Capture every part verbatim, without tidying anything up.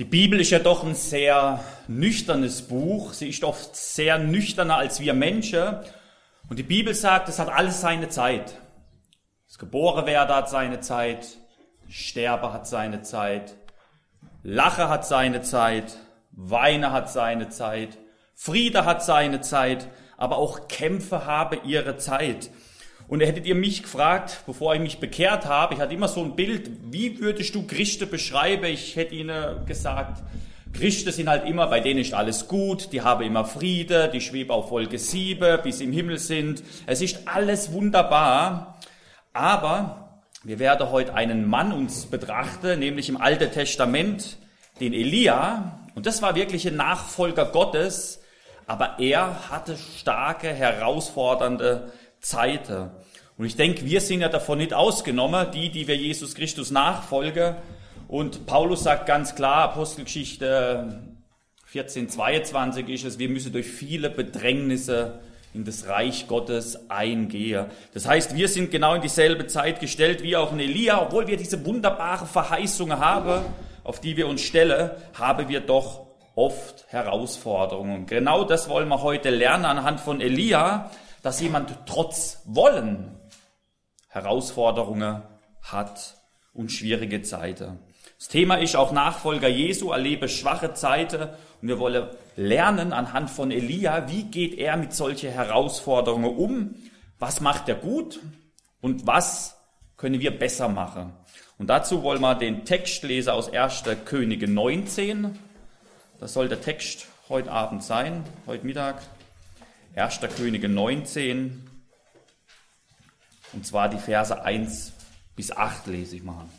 Die Bibel ist ja doch ein sehr nüchternes Buch. Sie ist oft sehr nüchterner als wir Menschen. Und die Bibel sagt, es hat alles seine Zeit. Das Geborenwerden hat seine Zeit, Sterben hat seine Zeit, Lachen hat seine Zeit, Weinen hat seine Zeit, Friede hat seine Zeit, aber auch Kämpfe haben ihre Zeit. Und hättet ihr mich gefragt, bevor ich mich bekehrt habe, ich hatte immer so ein Bild, wie würdest du Christen beschreiben? Ich hätte ihnen gesagt, Christen sind halt immer, bei denen ist alles gut, die haben immer Friede, die schweben auf Wolke sieben, bis sie im Himmel sind. Es ist alles wunderbar, aber wir werden heute einen Mann uns betrachten, nämlich im Alten Testament, den Elia. Und das war wirklich ein Nachfolger Gottes, aber er hatte starke, herausfordernde Zeiten. Und ich denke, wir sind ja davon nicht ausgenommen, die, die wir Jesus Christus nachfolgen. Und Paulus sagt ganz klar, Apostelgeschichte vierzehn, zweiundzwanzig ist es, wir müssen durch viele Bedrängnisse in das Reich Gottes eingehen. Das heißt, wir sind genau in dieselbe Zeit gestellt wie auch in Elia, obwohl wir diese wunderbare Verheißung haben, auf die wir uns stellen, haben wir doch oft Herausforderungen. Und genau das wollen wir heute lernen anhand von Elia, dass jemand trotz Wollen Herausforderungen hat und schwierige Zeiten. Das Thema ist auch Nachfolger Jesu, erlebe schwache Zeiten und wir wollen lernen anhand von Elia, wie geht er mit solchen Herausforderungen um, was macht er gut und was können wir besser machen. Und dazu wollen wir den Text lesen aus erster Könige neunzehn. Das soll der Text heute Abend sein, heute Mittag. erster Könige neunzehn, und zwar die Verse eins bis acht lese ich mal.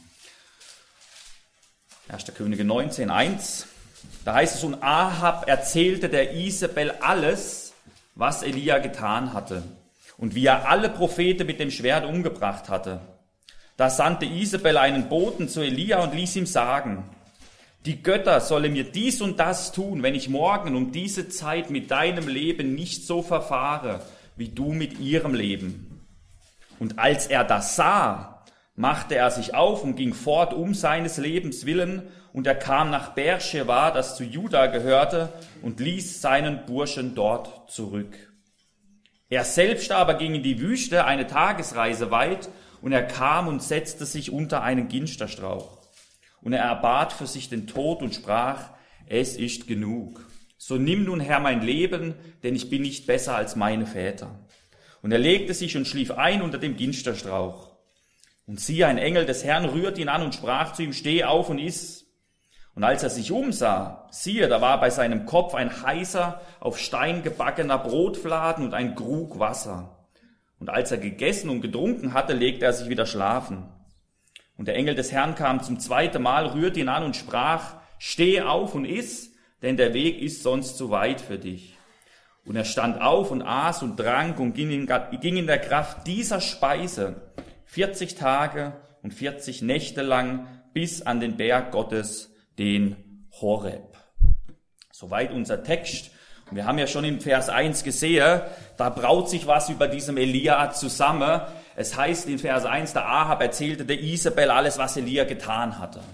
erster Könige neunzehn, eins. Da heißt es, und Ahab erzählte der Isabel alles, was Elia getan hatte und wie er alle Propheten mit dem Schwert umgebracht hatte. Da sandte Isabel einen Boten zu Elia und ließ ihm sagen, die Götter sollen mir dies und das tun, wenn ich morgen um diese Zeit mit deinem Leben nicht so verfahre, wie du mit ihrem Leben. Und als er das sah, machte er sich auf und ging fort um seines Lebens willen, und er kam nach Beersheba, das zu Juda gehörte, und ließ seinen Burschen dort zurück. Er selbst aber ging in die Wüste, eine Tagesreise weit, und er kam und setzte sich unter einen Ginsterstrauch. Und er erbat für sich den Tod und sprach, es ist genug. So nimm nun, Herr, mein Leben, denn ich bin nicht besser als meine Väter. Und er legte sich und schlief ein unter dem Ginsterstrauch. Und siehe, ein Engel des Herrn rührte ihn an und sprach zu ihm, steh auf und iss. Und als er sich umsah, siehe, da war bei seinem Kopf ein heißer, auf Stein gebackener Brotfladen und ein Krug Wasser. Und als er gegessen und getrunken hatte, legte er sich wieder schlafen. Und der Engel des Herrn kam zum zweiten Mal, rührte ihn an und sprach, steh auf und iss, denn der Weg ist sonst zu weit für dich. Und er stand auf und aß und trank und ging in, ging in der Kraft dieser Speise vierzig Tage und vierzig Nächte lang bis an den Berg Gottes, den Horeb. Soweit unser Text. Und wir haben ja schon im Vers eins gesehen, da braut sich was über diesem Elia zusammen. Es heißt in Vers eins, der Ahab erzählte der Isabel alles, was Elia getan hatte.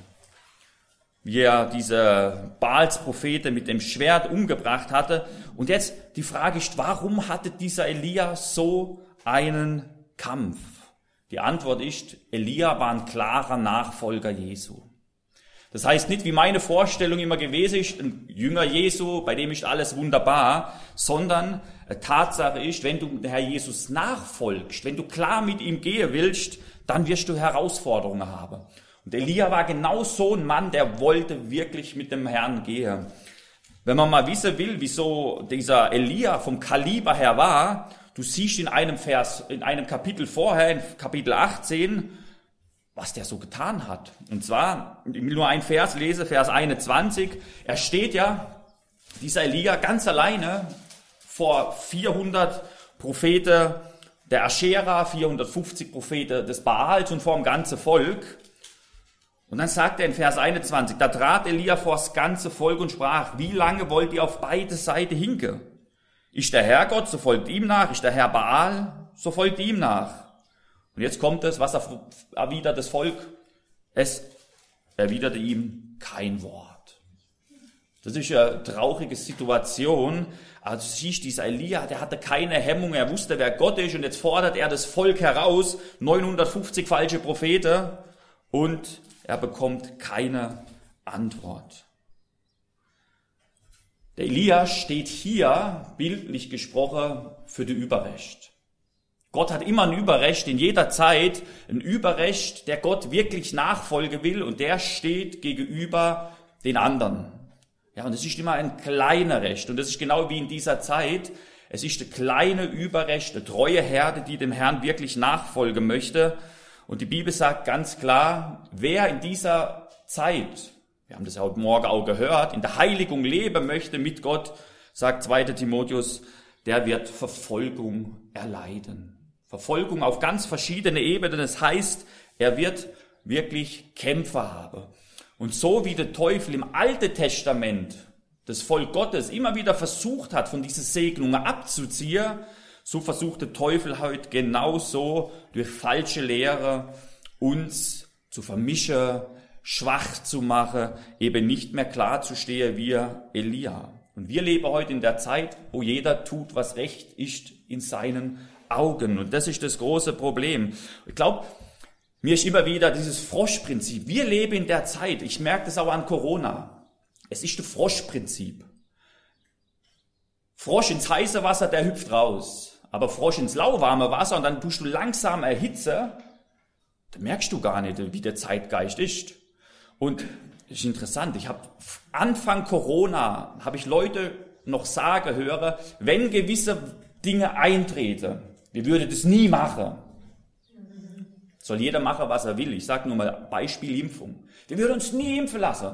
Wie er diese Baals-Propheten mit dem Schwert umgebracht hatte. Und jetzt die Frage ist, warum hatte dieser Elia so einen Kampf? Die Antwort ist, Elia war ein klarer Nachfolger Jesu. Das heißt nicht, wie meine Vorstellung immer gewesen ist, ein Jünger Jesu, bei dem ist alles wunderbar, sondern Tatsache ist, wenn du der Herr Jesus nachfolgst, wenn du klar mit ihm gehen willst, dann wirst du Herausforderungen haben. Und Elia war genau so ein Mann, der wollte wirklich mit dem Herrn gehen. Wenn man mal wissen will, wieso dieser Elia vom Kaliber her war, du siehst in einem Vers, in einem Kapitel vorher, in Kapitel achtzehn, was der so getan hat. Und zwar, ich will nur einen Vers lesen, Vers einundzwanzig. Er steht ja, dieser Elia, ganz alleine vor vierhundert Propheten der Aschera, vierhundertfünfzig Propheten des Baals und vor dem ganzen Volk. Und dann sagt er in Vers einundzwanzig, da trat Elia vor das ganze Volk und sprach, wie lange wollt ihr auf beide Seiten hinken? Ist der Herr Gott, so folgt ihm nach. Ist der Herr Baal, so folgt ihm nach. Und jetzt kommt es, was erwidert das Volk? Es erwiderte ihm kein Wort. Das ist eine traurige Situation. Also du siehst, dieser Elia, der hatte keine Hemmung, er wusste, wer Gott ist und jetzt fordert er das Volk heraus, neunhundertfünfzig falsche Propheten und er bekommt keine Antwort. Der Elia steht hier, bildlich gesprochen, für die Überrecht. Gott hat immer ein Überrecht, in jeder Zeit ein Überrecht, der Gott wirklich nachfolgen will und der steht gegenüber den anderen. Ja, und es ist immer ein kleiner Recht und das ist genau wie in dieser Zeit. Es ist eine kleine Überrecht, eine treue Herde, die dem Herrn wirklich nachfolgen möchte. Und die Bibel sagt ganz klar, wer in dieser Zeit, wir haben das ja heute Morgen auch gehört, in der Heiligung leben möchte mit Gott, sagt zweiter Timotheus, der wird Verfolgung erleiden. Verfolgung auf ganz verschiedene Ebenen. Das heißt, er wird wirklich Kämpfe haben. Und so wie der Teufel im Alten Testament das Volk Gottes immer wieder versucht hat, von diesen Segnungen abzuziehen, so versucht der Teufel heute genauso durch falsche Lehre uns zu vermischen, schwach zu machen, eben nicht mehr klar zu stehen wie Elia. Und wir leben heute in der Zeit, wo jeder tut, was recht ist in seinen Augen. Und das ist das große Problem. Ich glaube, mir ist immer wieder dieses Froschprinzip. Wir leben in der Zeit, ich merke das auch an Corona. Es ist das Froschprinzip. Frosch ins heiße Wasser, der hüpft raus. Aber Frosch ins lauwarme Wasser und dann tust du langsam erhitze, da merkst du gar nicht, wie der Zeitgeist ist. Und das ist interessant, ich habe Anfang Corona, habe ich Leute noch sagen hören, wenn gewisse Dinge eintreten, wir würden das nie machen. Soll jeder machen, was er will. Ich sage nur mal Beispiel Impfung. Wir würden uns nie impfen lassen.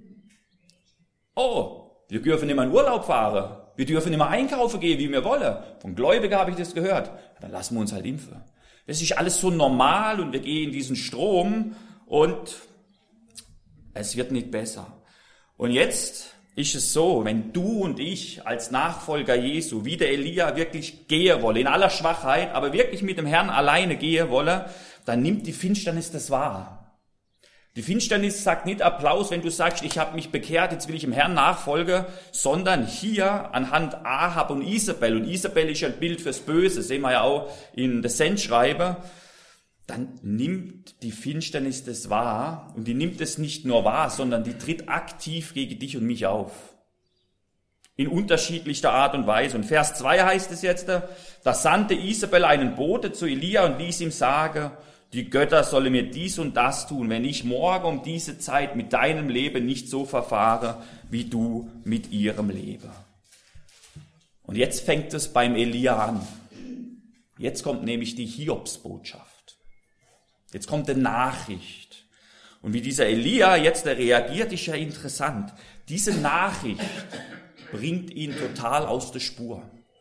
Oh, wir dürfen nicht mehr in Urlaub fahren. Wir dürfen nicht mehr einkaufen gehen, wie wir wollen. Von Gläubigen habe ich das gehört. Dann lassen wir uns halt impfen. Das ist alles so normal und wir gehen in diesen Strom und es wird nicht besser. Und jetzt ist es so, wenn du und ich als Nachfolger Jesu, wie der Elia, wirklich gehen wollen, in aller Schwachheit, aber wirklich mit dem Herrn alleine gehen wollen, dann nimmt die Finsternis das wahr. Die Finsternis sagt nicht Applaus, wenn du sagst, ich habe mich bekehrt, jetzt will ich dem Herrn nachfolgen, sondern hier anhand Ahab und Isabel, und Isabel ist ja ein Bild fürs Böse, sehen wir ja auch in der Sendschreiber, dann nimmt die Finsternis das wahr und die nimmt es nicht nur wahr, sondern die tritt aktiv gegen dich und mich auf. In unterschiedlicher Art und Weise. Und Vers zwei heißt es jetzt, da sandte Isabel einen Bote zu Elia und ließ ihm sagen, die Götter sollen mir dies und das tun, wenn ich morgen um diese Zeit mit deinem Leben nicht so verfahre, wie du mit ihrem Leben. Und jetzt fängt es beim Elia an. Jetzt kommt nämlich die Hiobsbotschaft. Jetzt kommt eine Nachricht. Und wie dieser Elia jetzt reagiert, ist ja interessant. Diese Nachricht bringt ihn total aus der Spur.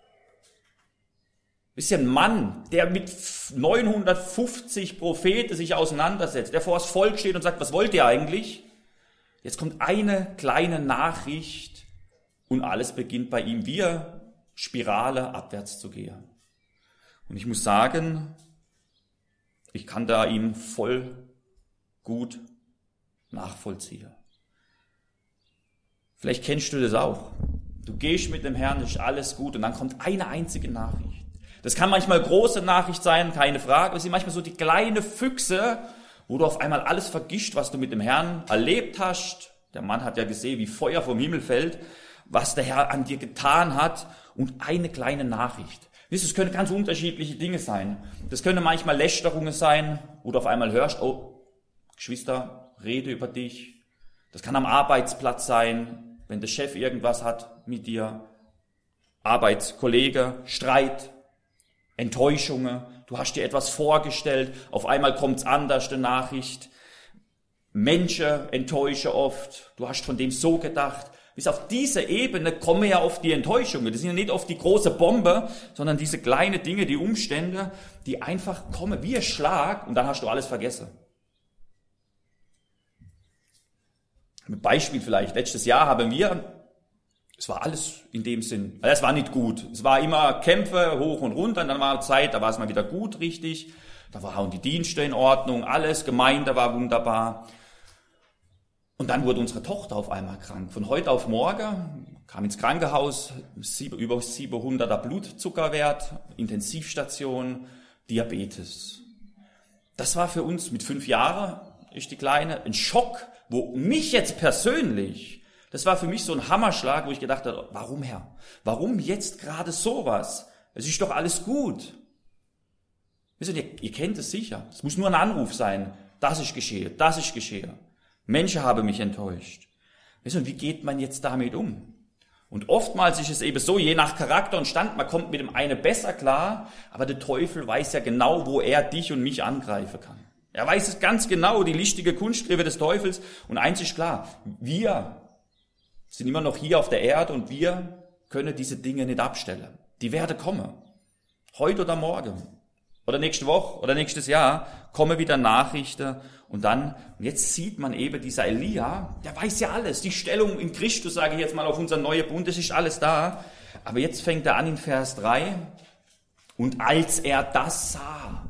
Ist ja ein Mann, der mit neunhundertfünfzig Propheten sich auseinandersetzt, der vor das Volk steht und sagt, was wollt ihr eigentlich? Jetzt kommt eine kleine Nachricht und alles beginnt bei ihm wie eine Spirale abwärts zu gehen. Und ich muss sagen, ich kann da ihm voll gut nachvollziehen. Vielleicht kennst du das auch. Du gehst mit dem Herrn, ist alles gut und dann kommt eine einzige Nachricht. Das kann manchmal große Nachricht sein, keine Frage. Es sind manchmal so die kleinen Füchse, wo du auf einmal alles vergisst, was du mit dem Herrn erlebt hast. Der Mann hat ja gesehen, wie Feuer vom Himmel fällt, was der Herr an dir getan hat und eine kleine Nachricht. Es können ganz unterschiedliche Dinge sein. Das können manchmal Lästerungen sein, wo du auf einmal hörst, oh, Geschwister, rede über dich. Das kann am Arbeitsplatz sein, wenn der Chef irgendwas hat mit dir. Arbeitskollege, Streit, Enttäuschungen. Du hast dir etwas vorgestellt, auf einmal kommt's anders, die Nachricht. Menschen enttäuschen oft. Du hast von dem so gedacht. Bis auf diese Ebene kommen ja oft die Enttäuschungen. Das sind ja nicht oft die große Bombe, sondern diese kleinen Dinge, die Umstände, die einfach kommen wie ein Schlag und dann hast du alles vergessen. Ein Beispiel vielleicht. Letztes Jahr haben wir, es war alles in dem Sinn, es war nicht gut. Es war immer Kämpfe hoch und runter und dann war Zeit, da war es mal wieder gut, richtig. Da waren die Dienste in Ordnung, alles, Gemeinde war wunderbar. Und dann wurde unsere Tochter auf einmal krank. Von heute auf morgen, kam ins Krankenhaus, sieben, über siebenhunderter Blutzuckerwert, Intensivstation, Diabetes. Das war für uns mit fünf Jahren, ist die Kleine, ein Schock, wo mich jetzt persönlich, das war für mich so ein Hammerschlag, wo ich gedacht habe, warum Herr? Warum jetzt gerade sowas? Es ist doch alles gut. Wisst ihr, ihr kennt es sicher. Es muss nur ein Anruf sein. Das ist geschehen, das ist geschehen. Menschen haben mich enttäuscht. Wisst ihr, wie geht man jetzt damit um? Und oftmals ist es eben so, je nach Charakter und Stand, man kommt mit dem einen besser klar, aber der Teufel weiß ja genau, wo er dich und mich angreifen kann. Er weiß es ganz genau, die listige Kunstgriffe des Teufels. Und eins ist klar, wir sind immer noch hier auf der Erde und wir können diese Dinge nicht abstellen. Die werden kommen. Heute oder morgen. Oder nächste Woche oder nächstes Jahr kommen wieder Nachrichten und dann, und jetzt sieht man eben, dieser Elia, der weiß ja alles, die Stellung in Christus, sage ich jetzt mal auf unser neuer Bund, das ist alles da. Aber jetzt fängt er an in Vers drei, und als er das sah,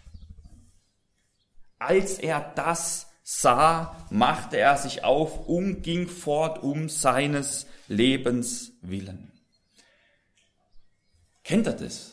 als er das sah, machte er sich auf und ging fort um seines Lebens willen. Kennt ihr das?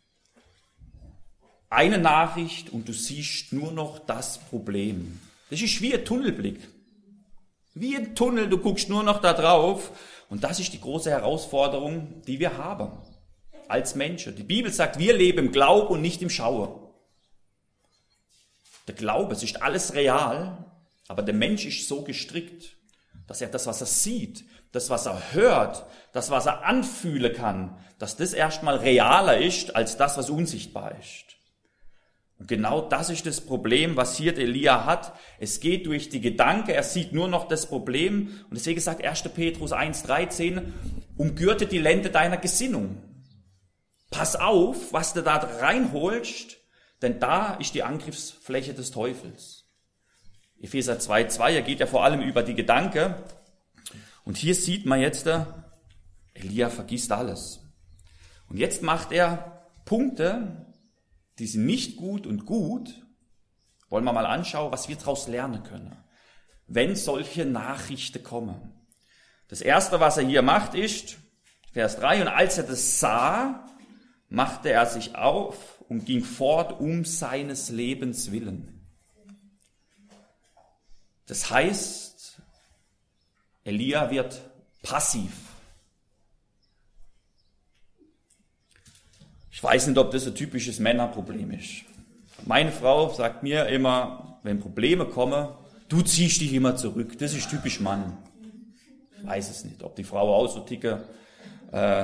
Eine Nachricht und du siehst nur noch das Problem. Das ist wie ein Tunnelblick. Wie ein Tunnel, du guckst nur noch da drauf. Und das ist die große Herausforderung, die wir haben als Menschen. Die Bibel sagt, wir leben im Glauben und nicht im Schauen. Der Glaube, es ist alles real, aber der Mensch ist so gestrickt, dass er das, was er sieht, das, was er hört, das, was er anfühlen kann, dass das erstmal realer ist als das, was unsichtbar ist. Und genau das ist das Problem, was hier der Elia hat. Es geht durch die Gedanken, er sieht nur noch das Problem. Und deswegen sagt erster Petrus eins dreizehn, umgürte die Lende deiner Gesinnung. Pass auf, was du da reinholst, denn da ist die Angriffsfläche des Teufels. Epheser zwei zwei, er geht ja vor allem über die Gedanken. Und hier sieht man jetzt, Elia vergisst alles. Und jetzt macht er Punkte, die sind nicht gut und gut. Wollen wir mal anschauen, was wir daraus lernen können, wenn solche Nachrichten kommen. Das Erste, was er hier macht, ist, Vers drei, und als er das sah, machte er sich auf und ging fort um seines Lebens willen. Das heißt, Elia wird passiv. Ich weiß nicht, ob das ein typisches Männerproblem ist. Meine Frau sagt mir immer, wenn Probleme kommen, du ziehst dich immer zurück. Das ist typisch Mann. Ich weiß es nicht, ob die Frau auch so ticke. Äh,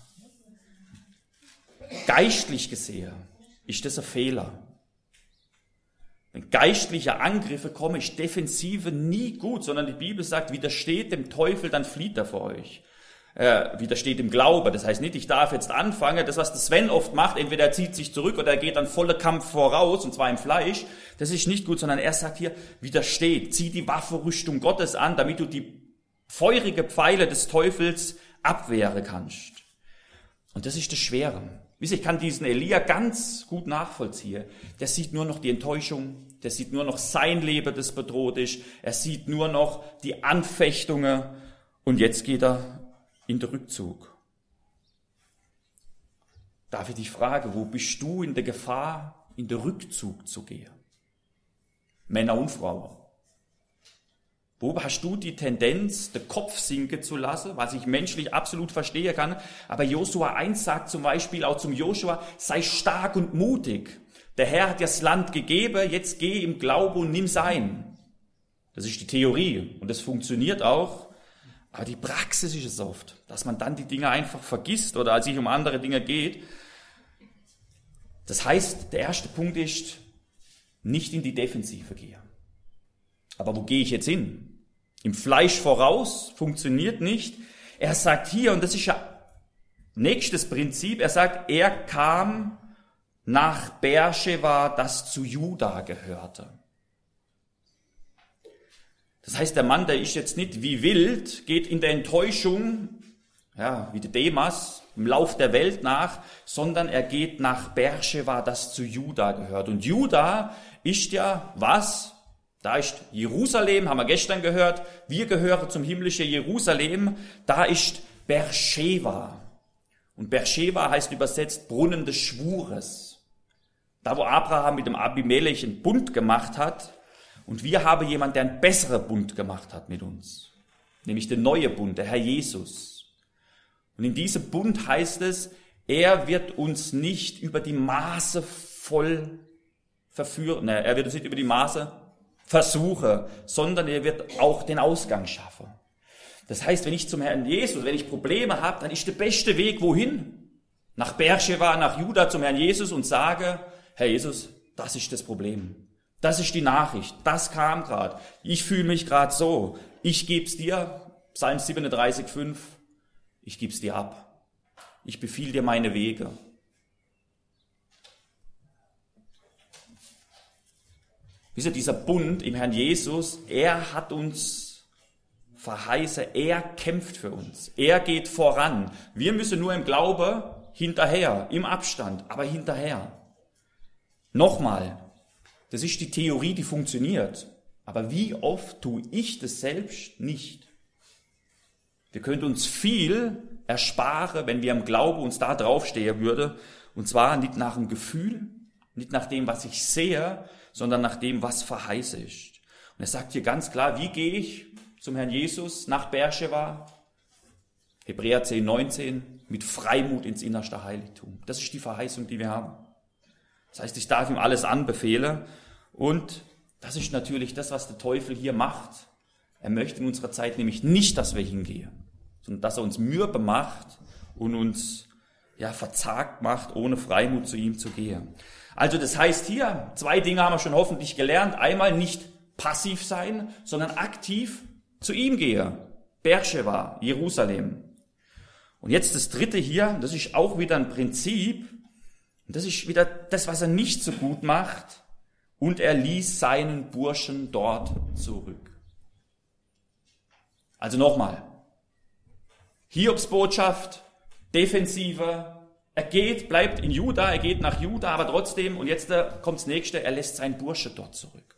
geistlich gesehen ist das ein Fehler. Wenn geistliche Angriffe kommen, ist Defensive nie gut, sondern die Bibel sagt, widersteht dem Teufel, dann flieht er vor euch. Äh, widersteht im Glaube. Das heißt nicht, ich darf jetzt anfangen, das was der Sven oft macht, entweder er zieht sich zurück oder er geht dann voller Kampf voraus, und zwar im Fleisch. Das ist nicht gut, sondern er sagt hier, widersteht, zieh die Waffenrüstung Gottes an, damit du die feurige Pfeile des Teufels abwehren kannst. Und das ist das Schwere. Wisst ihr, ich kann diesen Elia ganz gut nachvollziehen. Der sieht nur noch die Enttäuschung, der sieht nur noch sein Leben, das bedroht ist, er sieht nur noch die Anfechtungen, und jetzt geht er in den Rückzug. Darf ich dich fragen, wo bist du in der Gefahr, in den Rückzug zu gehen? Männer und Frauen. Wo hast du die Tendenz, den Kopf sinken zu lassen, was ich menschlich absolut verstehen kann? Aber Josua eins sagt zum Beispiel auch zum Joshua, sei stark und mutig. Der Herr hat dir das Land gegeben, jetzt geh im Glauben und nimm's ein. Das ist die Theorie und das funktioniert auch. Aber die Praxis ist es oft, dass man dann die Dinge einfach vergisst oder als sich um andere Dinge geht. Das heißt, der erste Punkt ist, nicht in die Defensive gehen. Aber wo gehe ich jetzt hin? Im Fleisch voraus funktioniert nicht. Er sagt hier, und das ist ja nächstes Prinzip, er sagt, er kam nach Beersheba, das zu Juda gehörte. Das heißt, der Mann, der ist jetzt nicht wie wild, geht in der Enttäuschung, ja, wie der Demas, im Lauf der Welt nach, sondern er geht nach Beersheba, das zu Juda gehört. Und Juda ist ja was? Da ist Jerusalem, haben wir gestern gehört, wir gehören zum himmlischen Jerusalem, da ist Beersheba. Und Beersheba heißt übersetzt Brunnen des Schwures. Da, wo Abraham mit dem Abimelech einen Bund gemacht hat, und wir haben jemanden, der einen besseren Bund gemacht hat mit uns, nämlich den neuen Bund, der Herr Jesus. Und in diesem Bund heißt es, er wird uns nicht über die Maße voll verführen, ne, er wird uns nicht über die Maße versuchen, sondern er wird auch den Ausgang schaffen. Das heißt, wenn ich zum Herrn Jesus, wenn ich Probleme habe, dann ist der beste Weg wohin? Nach Beersheba, nach Juda zum Herrn Jesus und sage, Herr Jesus, das ist das Problem. Das ist die Nachricht. Das kam gerade. Ich fühle mich gerade so. Ich geb's dir, Psalm siebenunddreißig, fünf, ich geb's dir ab. Ich befiehl dir meine Wege. Wisst ihr, dieser Bund im Herrn Jesus, er hat uns verheißen, er kämpft für uns. Er geht voran. Wir müssen nur im Glaube hinterher, im Abstand, aber hinterher. Nochmal, das ist die Theorie, die funktioniert. Aber wie oft tue ich das selbst nicht? Wir könnten uns viel ersparen, wenn wir im Glauben uns da draufstehen würde. Und zwar nicht nach dem Gefühl, nicht nach dem, was ich sehe, sondern nach dem, was verheißen ist. Und er sagt hier ganz klar, wie gehe ich zum Herrn Jesus nach Beersheba? Hebräer zehn, neunzehn, mit Freimut ins innerste Heiligtum. Das ist die Verheißung, die wir haben. Das heißt, ich darf ihm alles anbefehlen. Und das ist natürlich das, was der Teufel hier macht. Er möchte in unserer Zeit nämlich nicht, dass wir hingehen, sondern dass er uns mürbe macht und uns ja verzagt macht, ohne Freimut zu ihm zu gehen. Also das heißt hier, zwei Dinge haben wir schon hoffentlich gelernt. Einmal nicht passiv sein, sondern aktiv zu ihm gehen. Beersheba, Jerusalem. Und jetzt das dritte hier, das ist auch wieder ein Prinzip. Und das ist wieder das, was er nicht so gut macht. Und er ließ seinen Burschen dort zurück. Also nochmal. Hiobs Botschaft, Defensive. Er geht, bleibt in Juda, er geht nach Juda, aber trotzdem, und jetzt kommt das nächste, er lässt seinen Bursche dort zurück.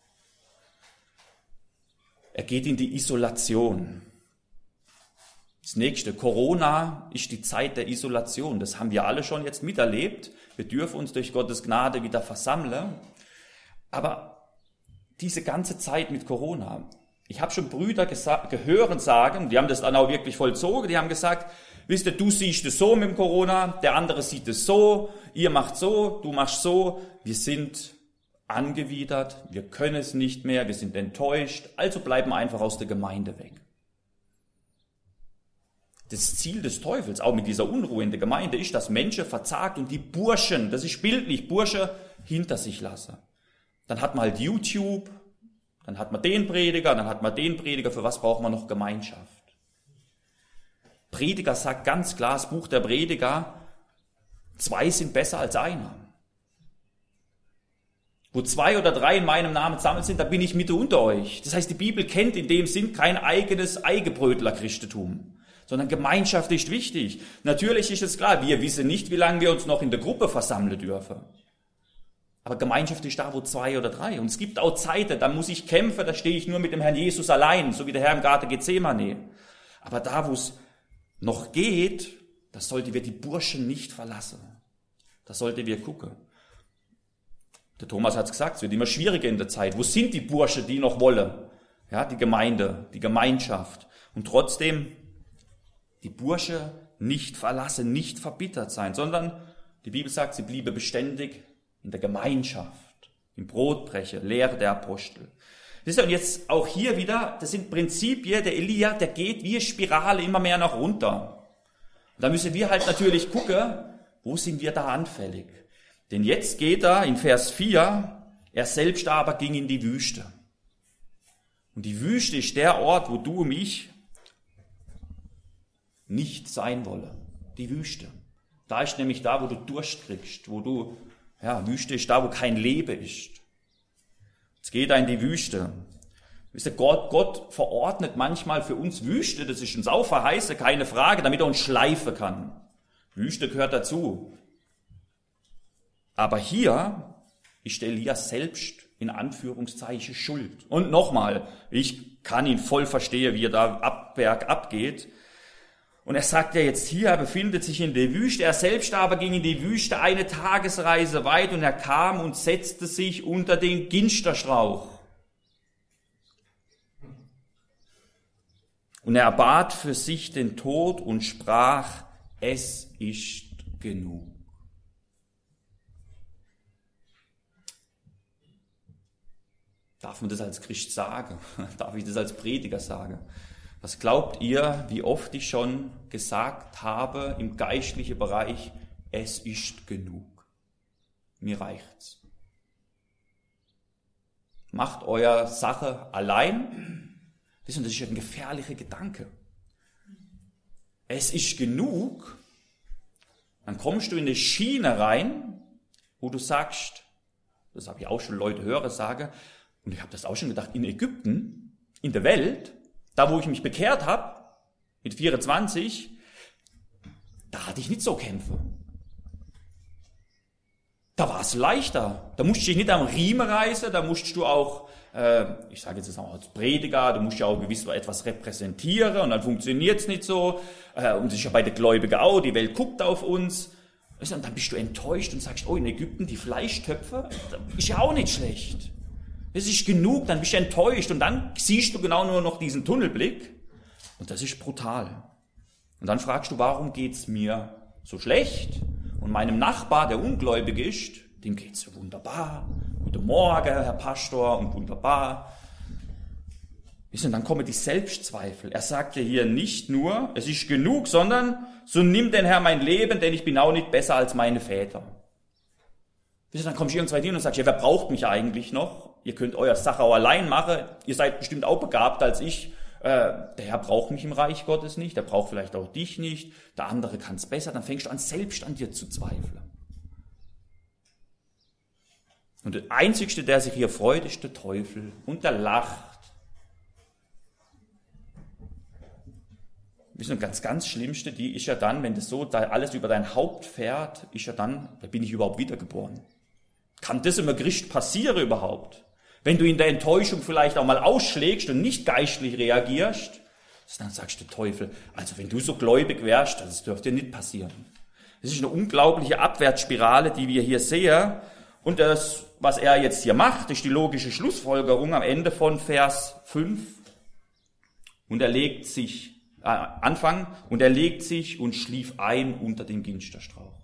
Er geht in die Isolation. Das nächste, Corona ist die Zeit der Isolation. Das haben wir alle schon jetzt miterlebt. Wir dürfen uns durch Gottes Gnade wieder versammeln. Aber diese ganze Zeit mit Corona, ich habe schon Brüder gesa- gehören sagen, die haben das dann auch wirklich vollzogen, die haben gesagt, wisst ihr, du siehst es so mit dem Corona, der andere sieht es so, ihr macht so, du machst so, wir sind angewidert, wir können es nicht mehr, wir sind enttäuscht, also bleiben wir einfach aus der Gemeinde weg. Das Ziel des Teufels, auch mit dieser Unruhe in der Gemeinde, ist, dass Menschen verzagt und die Burschen, das ist bildlich, Bursche hinter sich lassen. Dann hat man halt YouTube, dann hat man den Prediger, dann hat man den Prediger, für was braucht man noch Gemeinschaft? Prediger sagt ganz klar, das Buch der Prediger, zwei sind besser als einer. Wo zwei oder drei in meinem Namen zusammen sind, da bin ich Mitte unter euch. Das heißt, die Bibel kennt in dem Sinn kein eigenes Eigenbrötler-Christentum, sondern Gemeinschaft ist wichtig. Natürlich ist es klar, wir wissen nicht, wie lange wir uns noch in der Gruppe versammeln dürfen. Aber Gemeinschaft ist da, wo zwei oder drei. Und es gibt auch Zeiten, da muss ich kämpfen, da stehe ich nur mit dem Herrn Jesus allein, so wie der Herr im Garten Gethsemane. Aber da, wo es noch geht, das sollte wir die Burschen nicht verlassen. Das sollte wir gucken. Der Thomas hat es gesagt, es wird immer schwieriger in der Zeit. Wo sind die Burschen, die noch wollen? Ja, die Gemeinde, die Gemeinschaft. Und trotzdem die Bursche nicht verlassen, nicht verbittert sein, sondern die Bibel sagt, sie bliebe beständig in der Gemeinschaft, im Brotbrechen, Lehre der Apostel. Und jetzt auch hier wieder, das sind Prinzipien, der Elia, der geht wie eine Spirale immer mehr nach runter. Und da müssen wir halt natürlich gucken, wo sind wir da anfällig? Denn jetzt geht er in Vers vier, er selbst aber ging in die Wüste. Und die Wüste ist der Ort, wo du und ich nicht sein wollen. Die Wüste. Da ist nämlich da, wo du Durst kriegst, wo du, ja, Wüste ist da, wo kein Leben ist. Jetzt geht er in die Wüste. Wisst ihr, Gott, Gott verordnet manchmal für uns Wüste, das ist uns auch verheißen, keine Frage, damit er uns schleifen kann. Wüste gehört dazu. Aber hier ist Elia selbst in Anführungszeichen schuld. Und nochmal, ich kann ihn voll verstehen, wie er da ab, bergab geht. Und er sagt ja jetzt hier, er befindet sich in der Wüste, er selbst aber ging in die Wüste eine Tagesreise weit und er kam und setzte sich unter den Ginsterstrauch. Und er bat für sich den Tod und sprach, es ist genug. Darf man das als Christ sagen? Darf ich das als Prediger sagen? Was glaubt ihr, wie oft ich schon gesagt habe im geistlichen Bereich, es ist genug. Mir reicht's. Macht eure Sache allein. Das ist ein gefährlicher Gedanke. Es ist genug. Dann kommst du in eine Schiene rein, wo du sagst, das habe ich auch schon Leute hören sagen, und ich habe das auch schon gedacht, in Ägypten, in der Welt, da wo ich mich bekehrt habe, mit vierundzwanzig, da hatte ich nicht so Kämpfe. Da war es leichter. Da musst du dich nicht am Riemen reißen, da musst du auch, äh, ich sage jetzt auch als Prediger, du musst ja auch gewiss etwas repräsentieren und dann funktioniert es nicht so. Äh, und das ist ja bei den Gläubigen auch, die Welt guckt auf uns. Und dann bist du enttäuscht und sagst, oh, in Ägypten die Fleischtöpfe, das ist ja auch nicht schlecht. Das ist genug, dann bist du enttäuscht und dann siehst du genau nur noch diesen Tunnelblick und das ist brutal. Und dann fragst du, warum geht's mir so schlecht? Und meinem Nachbar, der ungläubig ist, dem geht's so wunderbar. Guten Morgen, Herr Pastor, und wunderbar. Und dann kommen die Selbstzweifel. Er sagte hier nicht nur, es ist genug, sondern so nimm den Herr mein Leben, denn ich bin auch nicht besser als meine Väter. Dann kommst du irgendwann hin und sagst, ja, wer braucht mich eigentlich noch? Ihr könnt euer Sache auch allein machen. Ihr seid bestimmt auch begabter als ich. Äh, der Herr braucht mich im Reich Gottes nicht. Der braucht vielleicht auch dich nicht. Der andere kann es besser. Dann fängst du an, selbst an dir zu zweifeln. Und der Einzige, der sich hier freut, ist der Teufel. Und der lacht. Das ganz, ganz Schlimmste, die ist ja dann, wenn das so da alles über dein Haupt fährt, ist ja dann, da bin ich überhaupt wiedergeboren. Kann das im Christ passieren überhaupt? Wenn du in der Enttäuschung vielleicht auch mal ausschlägst und nicht geistlich reagierst, dann sagst du, Teufel, also wenn du so gläubig wärst, das dürfte dir nicht passieren. Das ist eine unglaubliche Abwärtsspirale, die wir hier sehen. Und das, was er jetzt hier macht, ist die logische Schlussfolgerung am Ende von Vers fünf. Und er legt sich, äh, Anfang, und er legt sich und schlief ein unter dem Ginsterstrauch.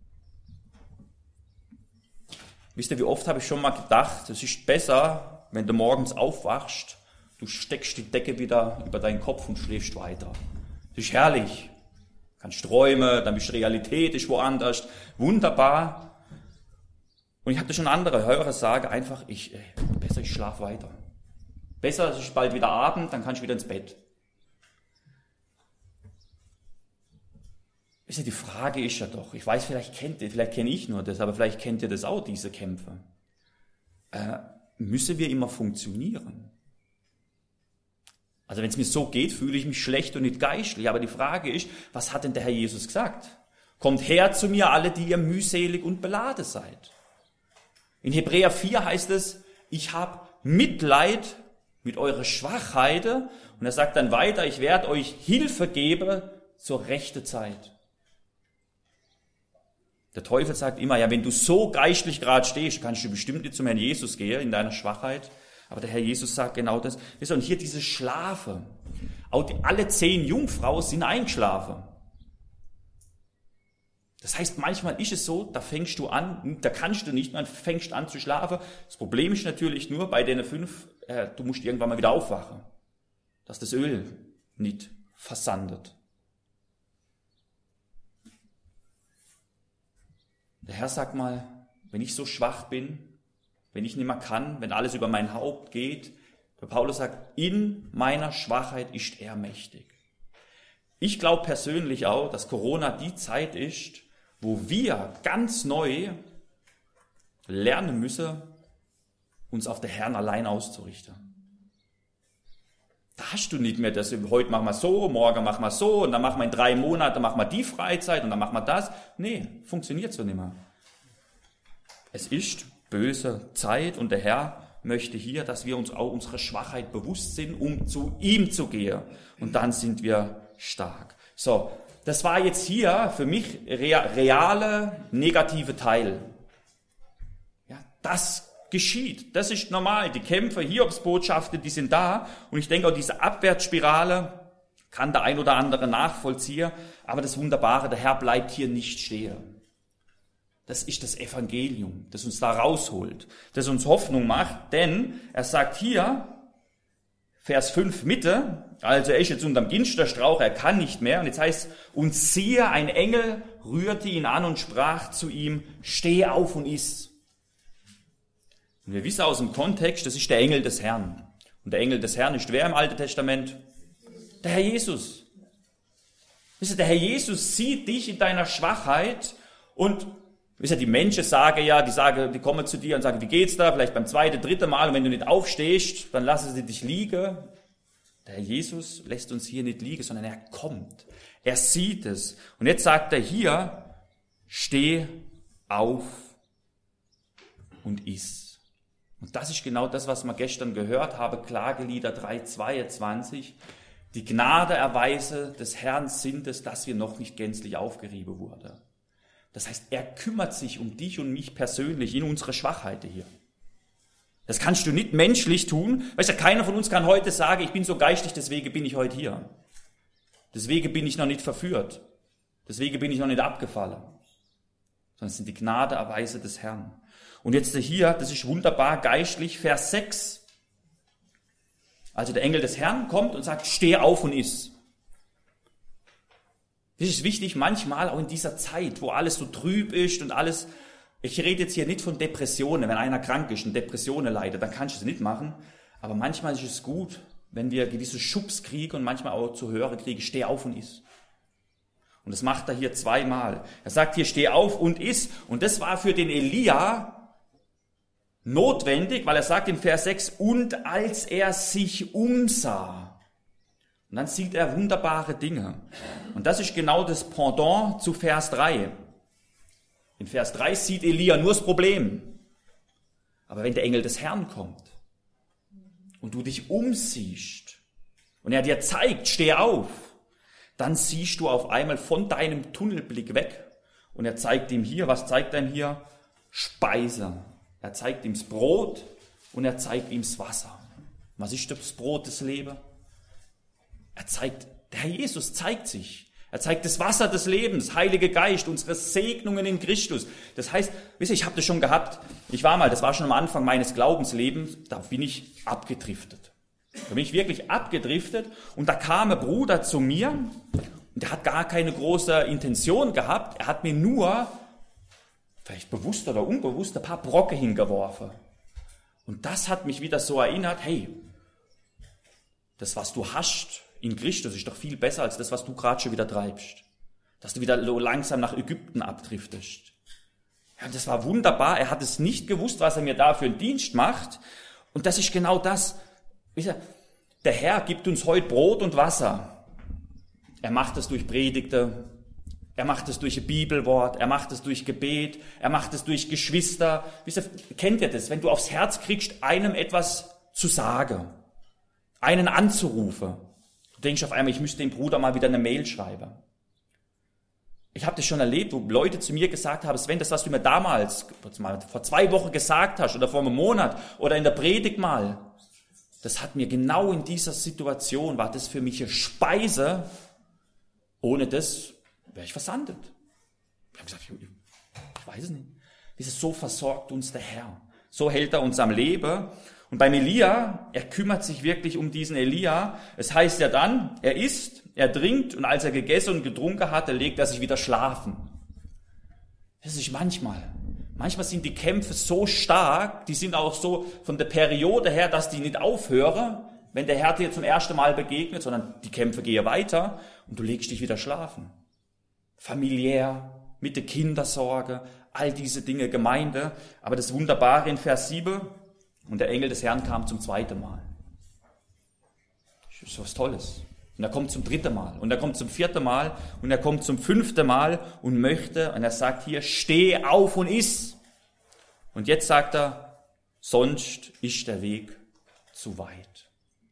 Wisst ihr, wie oft habe ich schon mal gedacht, es ist besser, wenn du morgens aufwachst, du steckst die Decke wieder über deinen Kopf und schläfst weiter. Das ist herrlich. Du kannst träumen, dann bist Realität, ist woanders. Wunderbar. Und ich habe das schon andere Hörer sagen, einfach, ich, ey, besser ich schlafe weiter. Besser, es ist bald wieder Abend, dann kannst du wieder ins Bett. Die Frage ist ja doch, ich weiß, vielleicht kennt ihr, vielleicht kenne ich nur das, aber vielleicht kennt ihr das auch, diese Kämpfe. Äh, müssen wir immer funktionieren? Also wenn es mir so geht, fühle ich mich schlecht und nicht geistlich. Aber die Frage ist, was hat denn der Herr Jesus gesagt? Kommt her zu mir, alle, die ihr mühselig und beladen seid. In Hebräer vier heißt es, ich habe Mitleid mit eurer Schwachheit. Und er sagt dann weiter, ich werde euch Hilfe geben zur rechten Zeit. Der Teufel sagt immer, ja, wenn du so geistlich gerade stehst, kannst du bestimmt nicht zum Herrn Jesus gehen in deiner Schwachheit. Aber der Herr Jesus sagt genau das. Und hier diese Schlafe. Auch die, alle zehn Jungfrauen sind eingeschlafen. Das heißt, manchmal ist es so, da fängst du an, da kannst du nicht, man fängst an zu schlafen. Das Problem ist natürlich nur bei den fünf, äh, du musst irgendwann mal wieder aufwachen, dass das Öl nicht versandet. Der Herr sagt mal, wenn ich so schwach bin, wenn ich nicht mehr kann, wenn alles über mein Haupt geht, der Paulus sagt, in meiner Schwachheit ist er mächtig. Ich glaube persönlich auch, dass Corona die Zeit ist, wo wir ganz neu lernen müssen, uns auf den Herrn allein auszurichten. Da hast du nicht mehr das, heute machen wir so, morgen machen wir so, und dann machen wir in drei Monaten, machen wir die Freizeit und dann machen wir das. Nee, funktioniert so nicht mehr. Es ist böse Zeit und der Herr möchte hier, dass wir uns auch unserer Schwachheit bewusst sind, um zu ihm zu gehen. Und dann sind wir stark. So, das war jetzt hier für mich reale, negative Teil. Ja, das geschieht. Das ist normal. Die Kämpfe, Hiobsbotschaften, die sind da. Und ich denke auch diese Abwärtsspirale kann der ein oder andere nachvollziehen. Aber das Wunderbare, der Herr bleibt hier nicht stehen. Das ist das Evangelium, das uns da rausholt, das uns Hoffnung macht, denn er sagt hier, Vers fünf Mitte, also er ist jetzt unterm Ginsterstrauch, er kann nicht mehr, und jetzt heißt es, und siehe, ein Engel rührte ihn an und sprach zu ihm, steh auf und iss. Und wir wissen aus dem Kontext, das ist der Engel des Herrn. Und der Engel des Herrn ist wer im Alten Testament? Der Herr Jesus. Wisst ihr, der Herr Jesus sieht dich in deiner Schwachheit und wisst ihr, die Menschen sagen ja, die sagen, die kommen zu dir und sagen, wie geht's da? Vielleicht beim zweiten, dritten Mal. Und wenn du nicht aufstehst, dann lassen sie dich liegen. Der Herr Jesus lässt uns hier nicht liegen, sondern er kommt. Er sieht es. Und jetzt sagt er hier, steh auf und iss. Und das ist genau das, was wir gestern gehört haben, Klagelieder drei zweiundzwanzig. Die Gnade erweise des Herrn sind es, dass wir noch nicht gänzlich aufgerieben wurden. Das heißt, er kümmert sich um dich und mich persönlich in unsere Schwachheit hier. Das kannst du nicht menschlich tun. Weißt du, keiner von uns kann heute sagen, ich bin so geistig, deswegen bin ich heute hier. Deswegen bin ich noch nicht verführt. Deswegen bin ich noch nicht abgefallen. Sondern es sind die Gnadeerweise des Herrn. Und jetzt hier, das ist wunderbar geistlich, Vers sechs. Also der Engel des Herrn kommt und sagt, steh auf und iss. Das ist wichtig, manchmal auch in dieser Zeit, wo alles so trüb ist und alles, ich rede jetzt hier nicht von Depressionen, wenn einer krank ist und Depressionen leidet, dann kannst du es nicht machen, aber manchmal ist es gut, wenn wir gewisse Schubs kriegen und manchmal auch zu hören kriegen, steh auf und iss. Und das macht er hier zweimal. Er sagt hier, steh auf und iss, und das war für den Elia notwendig, weil er sagt in Vers sechs, und als er sich umsah, und dann sieht er wunderbare Dinge. Und das ist genau das Pendant zu Vers drei. In Vers drei sieht Elia nur das Problem. Aber wenn der Engel des Herrn kommt und du dich umsiehst und er dir zeigt, steh auf, dann siehst du auf einmal von deinem Tunnelblick weg. Und er zeigt ihm hier, was zeigt er ihm hier? Speise. Er zeigt ihm das Brot und er zeigt ihm das Wasser. Was ist das Brot des Lebens? Er zeigt, der Herr Jesus zeigt sich. Er zeigt das Wasser des Lebens, Heilige Geist, unsere Segnungen in Christus. Das heißt, wisst ihr, ich habe das schon gehabt. Ich war mal, das war schon am Anfang meines Glaubenslebens, da bin ich abgedriftet. Da bin ich wirklich abgedriftet und da kam ein Bruder zu mir und der hat gar keine große Intention gehabt. Er hat mir nur, vielleicht bewusst oder unbewusst, ein paar Brocken hingeworfen. Und das hat mich wieder so erinnert, hey, das, was du hast in Christus, ist doch viel besser als das, was du gerade schon wieder treibst. Dass du wieder so langsam nach Ägypten abdriftest. Ja, das war wunderbar. Er hat es nicht gewusst, was er mir da für einen Dienst macht. Und das ist genau das. Der Herr gibt uns heute Brot und Wasser. Er macht es durch Predigte. Er macht es durch ein Bibelwort. Er macht es durch Gebet. Er macht es durch Geschwister. Wisst ihr, kennt ihr das? Wenn du aufs Herz kriegst, einem etwas zu sagen. Einen anzurufen. Du denkst auf einmal, ich müsste dem Bruder mal wieder eine Mail schreiben. Ich habe das schon erlebt, wo Leute zu mir gesagt haben, Sven, das, was du mir damals, vor zwei Wochen gesagt hast oder vor einem Monat oder in der Predigt mal, das hat mir genau in dieser Situation, war das für mich eine Speise. Ohne das wäre ich versandet. Ich habe gesagt, ich, ich weiß es nicht. Dieses so versorgt uns der Herr. So hält er uns am Leben. Und beim Elia, er kümmert sich wirklich um diesen Elia. Es heißt ja dann, er isst, er trinkt und als er gegessen und getrunken hatte, legt er sich wieder schlafen. Das ist manchmal. Manchmal sind die Kämpfe so stark, die sind auch so von der Periode her, dass die nicht aufhören, wenn der Herr dir zum ersten Mal begegnet, sondern die Kämpfe gehen weiter und du legst dich wieder schlafen. Familiär, mit der Kindersorge, all diese Dinge, Gemeinde. Aber das Wunderbare in Vers sieben, und der Engel des Herrn kam zum zweiten Mal. Das ist was Tolles. Und er kommt zum dritten Mal. Und er kommt zum vierten Mal. Und er kommt zum fünften Mal und möchte, und er sagt hier, steh auf und iss. Und Und jetzt sagt er, sonst ist der Weg zu weit.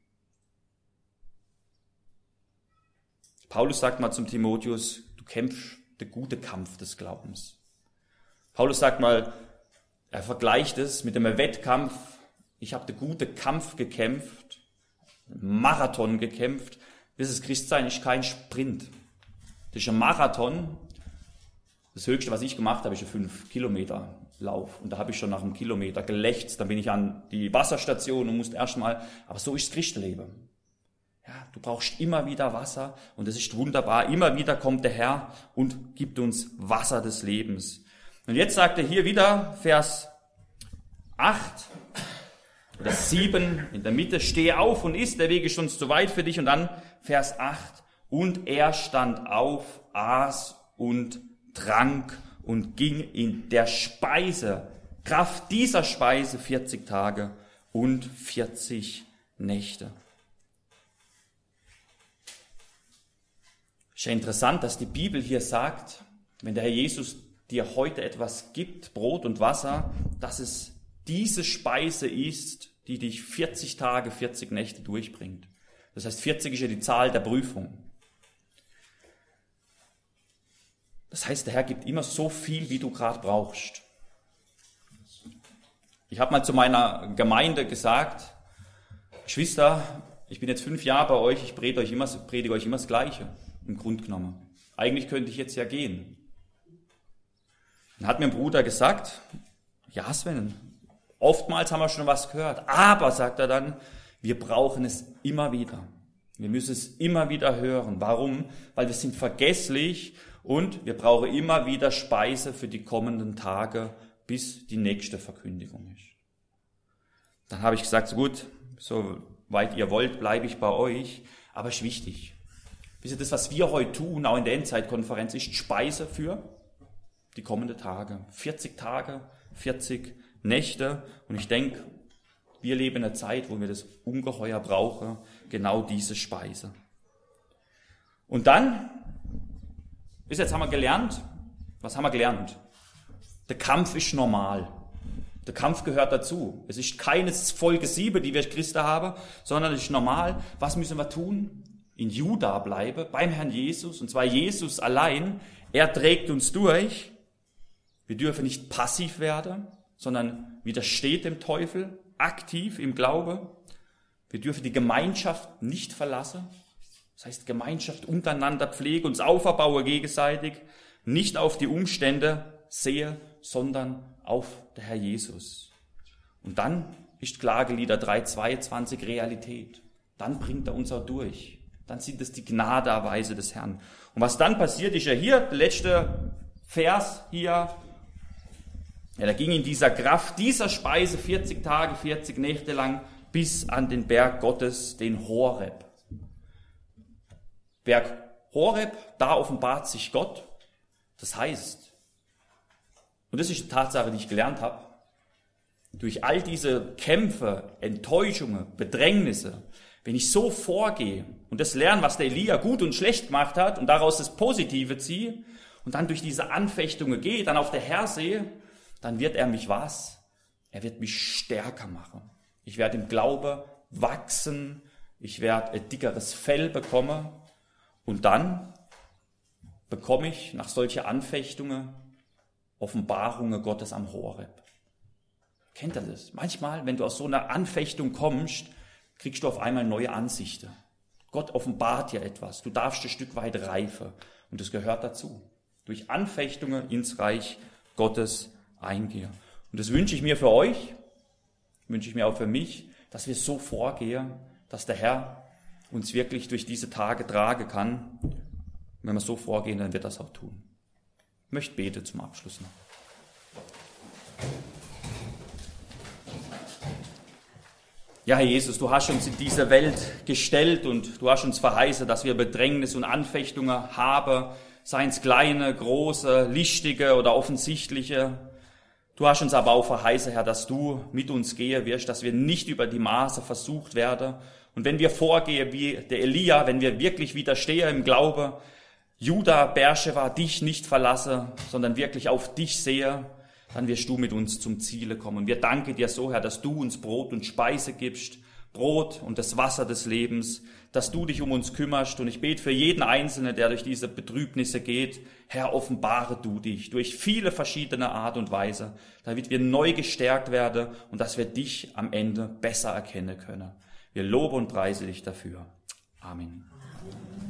Paulus sagt mal zum Timotheus, du kämpfst den guten Kampf des Glaubens. Paulus sagt mal, er vergleicht es mit einem Wettkampf. Ich habe den guten Kampf gekämpft, einen Marathon gekämpft. Dieses Christsein ist kein Sprint. Das ist ein Marathon. Das Höchste, was ich gemacht habe, ist ein fünf Kilometer Lauf. Und da habe ich schon nach einem Kilometer gelächzt. Dann bin ich an die Wasserstation und musste erstmal, aber so ist das Christenleben. Ja, du brauchst immer wieder Wasser und es ist wunderbar. Immer wieder kommt der Herr und gibt uns Wasser des Lebens. Und jetzt sagt er hier wieder, Vers acht oder sieben in der Mitte, steh auf und iss, der Weg ist uns zu weit für dich. Und dann Vers acht, und er stand auf, aß und trank und ging in der Speise, Kraft dieser Speise vierzig Tage und vierzig Nächte. Es ist ja interessant, dass die Bibel hier sagt, wenn der Herr Jesus dir heute etwas gibt, Brot und Wasser, dass es diese Speise ist, die dich vierzig Tage, vierzig Nächte durchbringt. Das heißt, vierzig ist ja die Zahl der Prüfung. Das heißt, der Herr gibt immer so viel, wie du gerade brauchst. Ich habe mal zu meiner Gemeinde gesagt, Geschwister, ich bin jetzt fünf Jahre bei euch, ich predige euch immer, predige euch immer das Gleiche, im Grunde genommen. Eigentlich könnte ich jetzt ja gehen. Dann hat mir ein Bruder gesagt, ja Sven, oftmals haben wir schon was gehört, aber, sagt er dann, wir brauchen es immer wieder. Wir müssen es immer wieder hören. Warum? Weil wir sind vergesslich und wir brauchen immer wieder Speise für die kommenden Tage, bis die nächste Verkündigung ist. Dann habe ich gesagt, so gut, so weit ihr wollt, bleibe ich bei euch, aber es ist wichtig. Wisst ihr, das, was wir heute tun, auch in der Endzeitkonferenz, ist Speise für die kommenden Tage. vierzig Tage, vierzig Nächte. Und ich denke, wir leben in einer Zeit, wo wir das ungeheuer brauchen, genau diese Speise. Und dann, bis jetzt haben wir gelernt, was haben wir gelernt? Der Kampf ist normal. Der Kampf gehört dazu. Es ist keine Folge sieben, die wir Christen haben, sondern es ist normal. Was müssen wir tun? In Juda bleiben, beim Herrn Jesus, und zwar Jesus allein. Er trägt uns durch. Wir dürfen nicht passiv werden, sondern widersteht dem Teufel, aktiv im Glaube. Wir dürfen die Gemeinschaft nicht verlassen. Das heißt, Gemeinschaft untereinander pflegen, uns auferbauen gegenseitig, nicht auf die Umstände sehe, sondern auf der Herr Jesus. Und dann ist Klagelieder drei zweiundzwanzig Realität. Dann bringt er uns auch durch. Dann sind es die Gnadeerweise des Herrn. Und was dann passiert, ist ja hier, der letzte Vers hier, ja, da ging in dieser Kraft dieser Speise vierzig Tage, vierzig Nächte lang bis an den Berg Gottes, den Horeb. Berg Horeb, da offenbart sich Gott. Das heißt, und das ist die Tatsache, die ich gelernt habe, durch all diese Kämpfe, Enttäuschungen, Bedrängnisse, wenn ich so vorgehe und das lerne, was der Elia gut und schlecht gemacht hat und daraus das Positive ziehe und dann durch diese Anfechtungen gehe, dann auf der Herr sehe, dann wird er mich was? Er wird mich stärker machen. Ich werde im Glaube wachsen, ich werde ein dickeres Fell bekommen und dann bekomme ich nach solchen Anfechtungen Offenbarungen Gottes am Horeb. Kennt ihr das? Manchmal, wenn du aus so einer Anfechtung kommst, kriegst du auf einmal neue Ansichten. Gott offenbart dir etwas. Du darfst ein Stück weit reifen. Und das gehört dazu. Durch Anfechtungen ins Reich Gottes eingehen. Und das wünsche ich mir für euch, wünsche ich mir auch für mich, dass wir so vorgehen, dass der Herr uns wirklich durch diese Tage tragen kann. Und wenn wir so vorgehen, dann wird er das auch tun. Ich möchte beten zum Abschluss noch. Ja, Herr Jesus, du hast uns in diese Welt gestellt und du hast uns verheißen, dass wir Bedrängnis und Anfechtungen haben, seien es kleine, große, lichtige oder offensichtliche. Du hast uns aber auch verheißen, Herr, dass du mit uns gehen wirst, dass wir nicht über die Maße versucht werden. Und wenn wir vorgehen wie der Elia, wenn wir wirklich widerstehen im Glaube, Juda, Beersheba, dich nicht verlasse, sondern wirklich auf dich sehe, dann wirst du mit uns zum Ziele kommen. Wir danken dir so, Herr, dass du uns Brot und Speise gibst, Brot und das Wasser des Lebens, dass du dich um uns kümmerst. Und ich bete für jeden Einzelnen, der durch diese Betrübnisse geht, Herr, offenbare du dich durch viele verschiedene Art und Weise, damit wir neu gestärkt werden und dass wir dich am Ende besser erkennen können. Wir loben und preisen dich dafür. Amen.